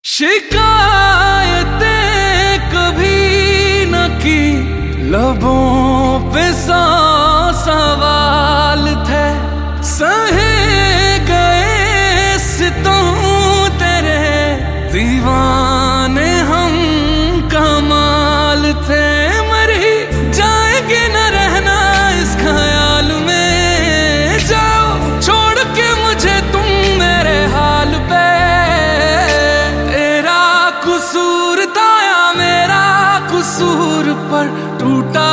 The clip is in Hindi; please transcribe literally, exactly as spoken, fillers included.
शिकायतें कभी न की, लबों पे सौ सवाल थे, सहे गए सितम तेरे, दीवाने हम कमाल थे। मरी जाएगी न रहना इस ख्याल में, जाओ छोड़ के मुझे तुम मेरे हाल पे। कसूर था या मेरा कसूर पर टूटा